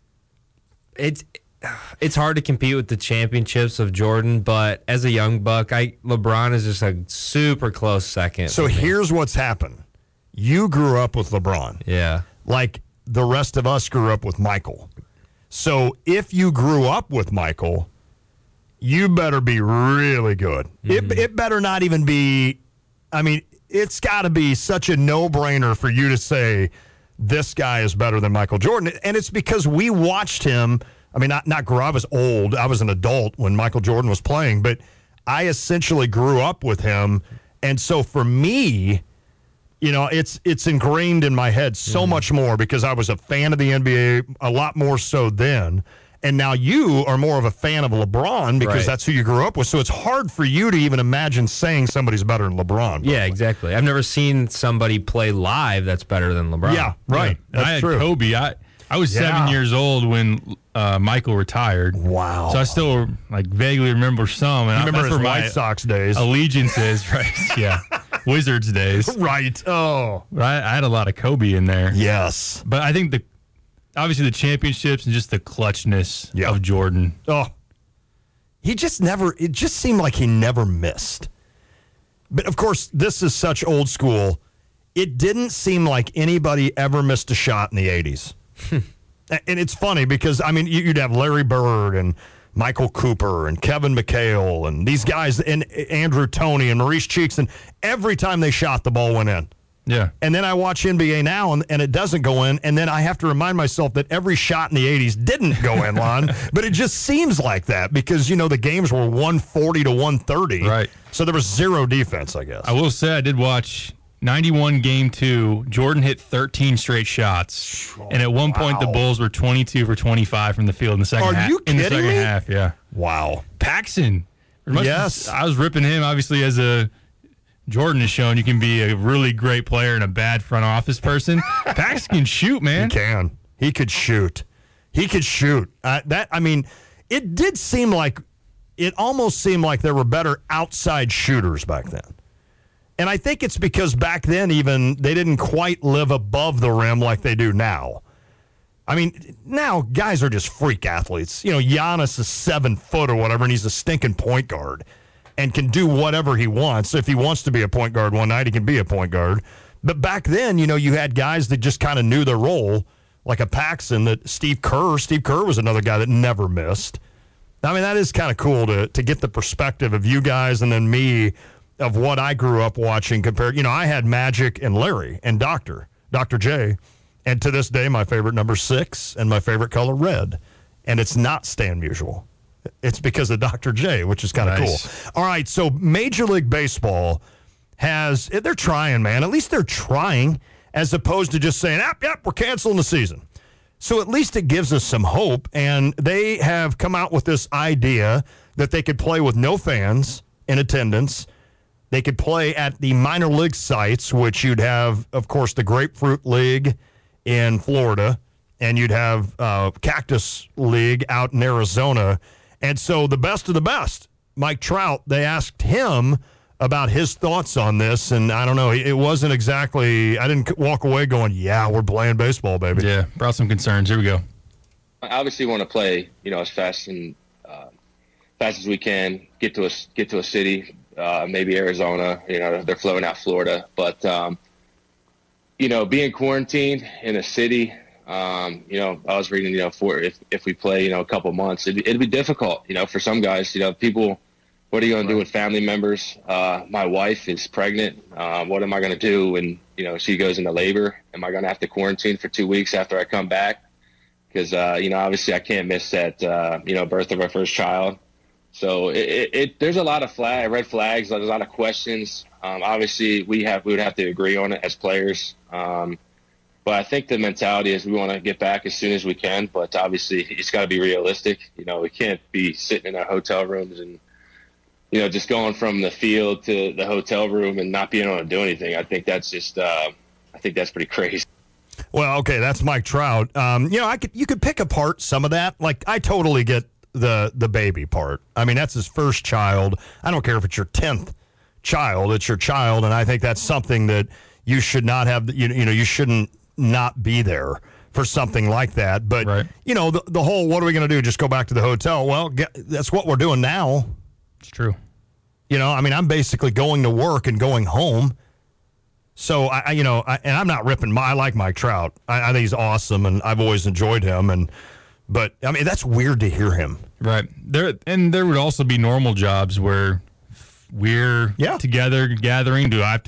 It's hard to compete with the championships of Jordan, but as a young buck, LeBron is just a super close second. So here's what's happened. You grew up with LeBron. Yeah. Like the rest of us grew up with Michael. So if you grew up with Michael, you better be really good. Mm-hmm. It better not even be, I mean, it's got to be such a no-brainer for you to say this guy is better than Michael Jordan. And it's because we watched him. I mean, not grow. I was old. I was an adult when Michael Jordan was playing, but I essentially grew up with him. And so for me, you know, it's ingrained in my head so much more because I was a fan of the NBA a lot more so then. And now you are more of a fan of LeBron because that's who you grew up with. So it's hard for you to even imagine saying somebody's better than LeBron. Yeah, exactly. I've never seen somebody play live that's better than LeBron. Yeah, right. Yeah. I had true. Kobe. I was 7 years old when Michael retired. Wow. So I still like vaguely remember some. And You remember that's his where White Sox days. Allegiance is, right? Yeah. Wizards days. Right. Oh. But I had a lot of Kobe in there. Yes. But I think obviously the championships and just the clutchness of Jordan. Oh. It just seemed like he never missed. But of course, this is such old school. It didn't seem like anybody ever missed a shot in the 80s. And it's funny because, I mean, you'd have Larry Bird and Michael Cooper and Kevin McHale and these guys and Andrew Toney and Maurice Cheeks, and every time they shot, the ball went in. Yeah. And then I watch NBA now, and it doesn't go in, and then I have to remind myself that every shot in the 80s didn't go in, Lon, but it just seems like that because, you know, the games were 140 to 130. Right. So there was zero defense, I guess. I will say I did watch 91 Game 2. Jordan hit 13 straight shots. And at one point, the Bulls were 22 for 25 from the field in the second half. Are you kidding in the second me? half, yeah. Wow. Paxson. Yes. I was ripping him, obviously, as Jordan has shown you can be a really great player and a bad front office person. Paxson can shoot, man. He can. He could shoot. He could shoot. It did seem like, it almost seemed like there were better outside shooters back then. And I think it's because back then even they didn't quite live above the rim like they do now. I mean, now guys are just freak athletes. You know, Giannis is 7 foot or whatever, and he's a stinking point guard and can do whatever he wants. If he wants to be a point guard one night, he can be a point guard. But back then, you know, you had guys that just kind of knew their role, like a Paxson, that Steve Kerr was another guy that never missed. I mean, that is kind of cool to get the perspective of you guys and then me of what I grew up watching compared. You know, I had Magic and Larry and Dr. J. And to this day, my favorite number 6 and my favorite color red. And it's not Stan Musial. It's because of Dr. J, which is kind of cool. All right, so Major League Baseball they're trying, man. At least they're trying, as opposed to just saying, yep, we're canceling the season. So at least it gives us some hope. And they have come out with this idea that they could play with no fans in attendance. They could play at the minor league sites, which you'd have, of course, the Grapefruit League in Florida, and you'd have Cactus League out in Arizona. And so the best of the best, Mike Trout, they asked him about his thoughts on this, and I don't know, it wasn't exactly, I didn't walk away going, yeah, we're playing baseball, baby. Yeah, brought some concerns. Here we go. I obviously want to play, you know, as fast as we can, get to a city, maybe Arizona, you know, they're floating out Florida, but, you know, being quarantined in a city, you know, I was reading, you know, if we play, you know, a couple months, it'd be difficult, you know, for some guys, you know, people, what are you going to do with family members? My wife is pregnant. What am I going to do when, you know, she goes into labor? Am I going to have to quarantine for 2 weeks after I come back? Because, you know, obviously I can't miss that, you know, birth of our first child. So there's a lot of red flags. There's a lot of questions. Obviously we would have to agree on it as players. But I think the mentality is we want to get back as soon as we can. But obviously it's got to be realistic. You know, we can't be sitting in our hotel rooms and, you know, just going from the field to the hotel room and not being able to do anything. I think that's just, I think that's pretty crazy. Well, okay, that's Mike Trout. You know, you could pick apart some of that. Like, I totally get the baby part. I mean, that's his first child. I don't care if it's your 10th child. It's your child, and I think that's something that you should not have. You know, you shouldn't not be there for something like that. But you know, the whole what are we going to do? Just go back to the hotel? Well, that's what we're doing now. It's true. You know, I mean, I'm basically going to work and going home. So, and I'm not ripping. I like Mike Trout. I think he's awesome, and I've always enjoyed him. But I mean, that's weird to hear him. Right. There would also be normal jobs where we're together gathering.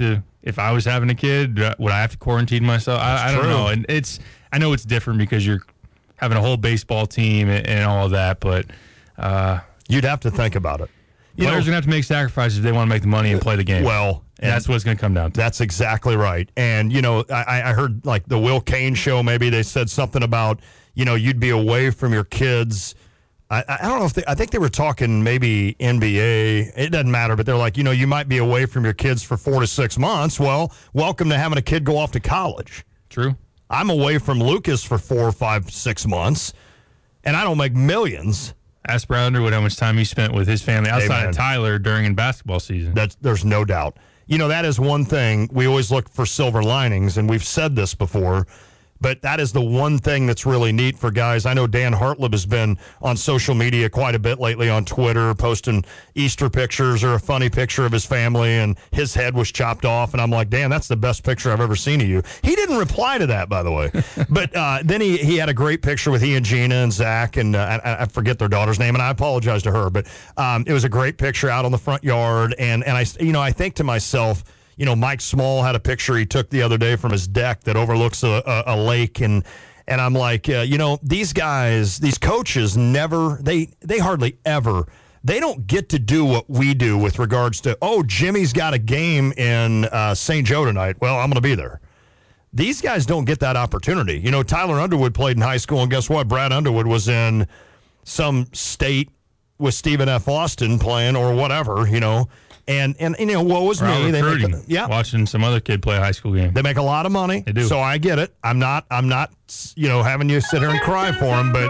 if I was having a kid, would I have to quarantine myself? I don't know. And I know it's different because you're having a whole baseball team and all of that, but you'd have to think about it. Players are going to have to make sacrifices if they want to make the money and play the game. Well, and that's what it's going to come down to. That's exactly right. And, I heard like the Will Kane show, maybe they said something about, you'd be away from your kids. I don't know if I think they were talking maybe NBA. It doesn't matter, but they're like, you might be away from your kids for 4 to 6 months. Well, welcome to having a kid go off to college. True. I'm away from Lucas for 4, 5, 6 months, and I don't make millions. Ask Brad Underwood how much time he spent with his family outside of Tyler during basketball season. There's no doubt. That is one thing. We always look for silver linings, and we've said this before, but that is the one thing that's really neat for guys. I know Dan Hartlib has been on social media quite a bit lately on Twitter, posting Easter pictures or a funny picture of his family, and his head was chopped off. And I'm like, Dan, that's the best picture I've ever seen of you. He didn't reply to that, by the way. But then he had a great picture with he and Gina and Zach, and I forget their daughter's name, and I apologize to her. But it was a great picture out on the front yard. And I think to myself, Mike Small had a picture he took the other day from his deck that overlooks a lake, and I'm like, these guys, these coaches they hardly ever, they don't get to do what we do with regards to, Jimmy's got a game in St. Joe tonight. Well, I'm going to be there. These guys don't get that opportunity. Tyler Underwood played in high school, and guess what? Brad Underwood was in some state with Stephen F. Austin playing or whatever, And what was me? They watching some other kid play a high school game. They make a lot of money. They do. So I get it. I'm not having you sit here and cry for them, but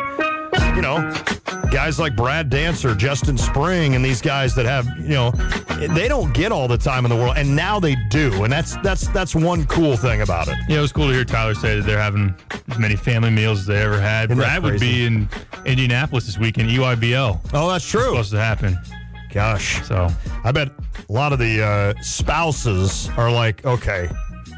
guys like Brad Dancer, Justin Spring, and these guys that have they don't get all the time in the world, and now they do, and that's one cool thing about it. Yeah, it was cool to hear Tyler say that they're having as many family meals as they ever had. Brad would be in Indianapolis this weekend, EYBL. Oh, that's true. It's supposed to happen. Gosh. So I bet a lot of the spouses are like, okay,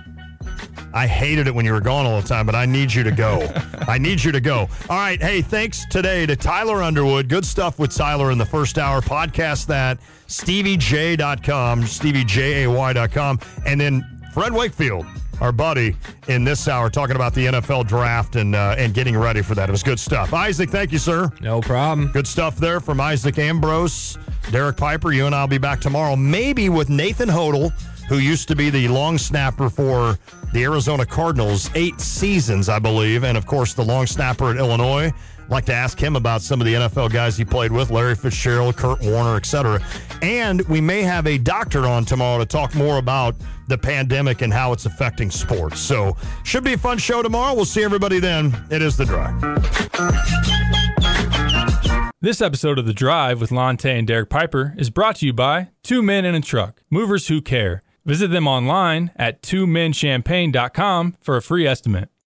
I hated it when you were gone all the time, but I need you to go. I need you to go. All right. Hey, thanks today to Tyler Underwood. Good stuff with Tyler in the first hour. Podcast that, StevieJ.com, StevieJay.com. And then Fred Wakefield, our buddy, in this hour, talking about the NFL draft and getting ready for that. It was good stuff. Isaac, thank you, sir. No problem. Good stuff there from Isaac Ambrose. Derek Piper, you and I will be back tomorrow, maybe with Nathan Hodel, who used to be the long snapper for the Arizona Cardinals, 8 seasons, I believe, and, of course, the long snapper at Illinois. I'd like to ask him about some of the NFL guys he played with, Larry Fitzgerald, Kurt Warner, etc. And we may have a doctor on tomorrow to talk more about the pandemic and how it's affecting sports. So should be a fun show tomorrow. We'll see everybody then. It is The Drive. This episode of The Drive with Lonte and Derek Piper is brought to you by Two Men in a Truck, movers who care. Visit them online at twomenchampagne.com for a free estimate.